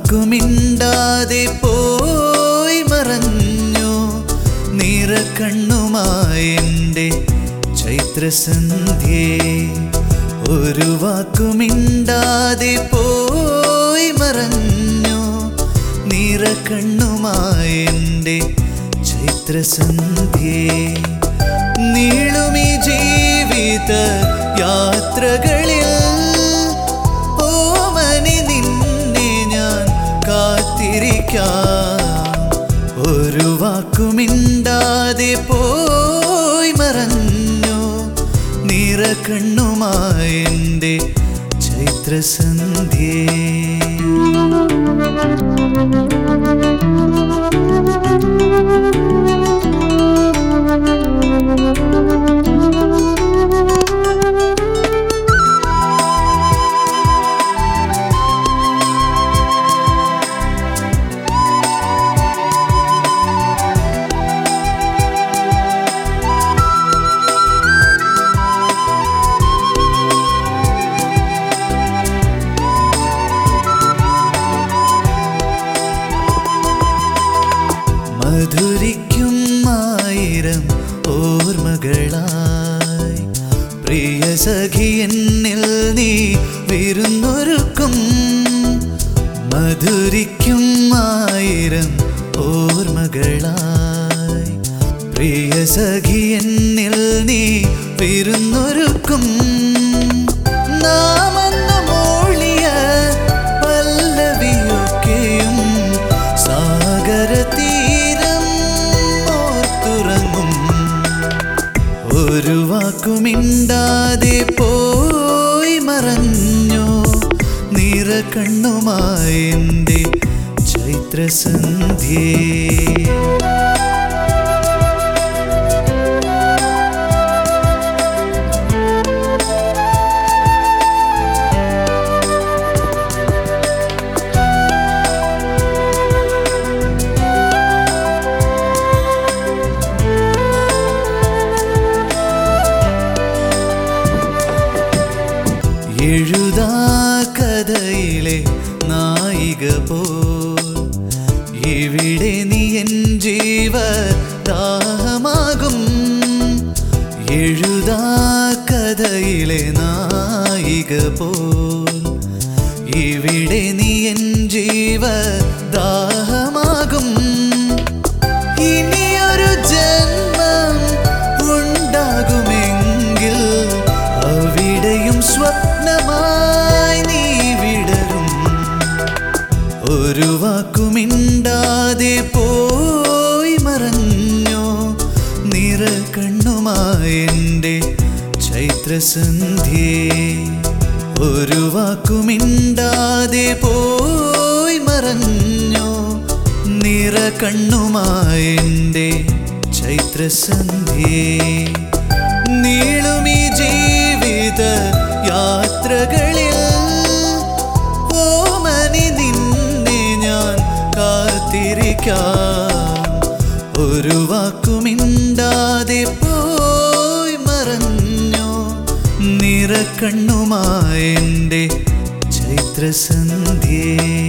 വാക്കുമിണ്ടാതെ പോയി മറഞ്ഞു നിറകണ്ണുമായെൻ്റെ ചൈത്രസന്ധ്യേ. ഒരു വാക്കുമിണ്ടാതെ പോയി മറഞ്ഞു നിറകണ്ണുമായെൻ്റെ ചൈത്രസന്ധ്യേ. നീളുമീ ജീവിത യാത്രകളിൽ ഓമനി നിന്നെ ഞാൻ കാത്തിരിക്കാം. ഒരു വാക്കുമിണ്ടാതെ പോയി മറഞ്ഞു നിറകണ്ണുമായെൻ്റെ ചൈത്രസന്ധ്യേ. മധുരിക്കും ആയിരം ഓർമ്മകളായി പ്രിയ സഖി എന്നിൽ നീ വിരുന്നൊരുക്കും. മധുരിക്കും ആയിരം ഓർമ്മകളായി പ്രിയ സഖി എന്നിൽ നീ വിരുന്നൊരുക്കും. നാമെന്ന് മൂളിയ പല്ലവിയൊക്കെയും സാഗരതീരം ഓർത്തുറങ്ങും. ഒരു വാക്കുമിണ്ടാതെ പോയി മറഞ്ഞു നിറകണ്ണുമായെൻ്റെ ചൈത്രസന്ധ്യേ. എഴുതാ കഥയിലെ നായിക പോൽ ഇവിടെ നീ എൻ ജീവദാഹമാകും. എഴുതാ കഥയിലെ നായിക പോൽ ഇവിടെ നീ എൻ ജീവദാഹമാകും. ഇനിയൊരു ജന്മം ഉണ്ടാകുമെങ്കിൽ അവിടെയും സ്വപ്നമായി നീ വിടരും. ഒരു വാക്കുമിണ്ടാതെ പോയി മറഞ്ഞു നിറകണ്ണുമായെൻ്റെ ചൈത്രസന്ധ്യേ. ഒരു വാക്കുമിണ്ടാതെ പോയി മറഞ്ഞു നിറകണ്ണുമായെൻ്റെ ചൈത്രസന്ധ്യേ. നീളുമീ ജീവിത യാത്രകളിൽ ഓമനി നിന്നെ ഞാൻ കാത്തിരിക്കാം. ഒരു വാക്കുമിണ്ടാതെ പോയി മറഞ്ഞു നിറകണ്ണുമായെൻ്റെ ചൈത്രസന്ധ്യേ.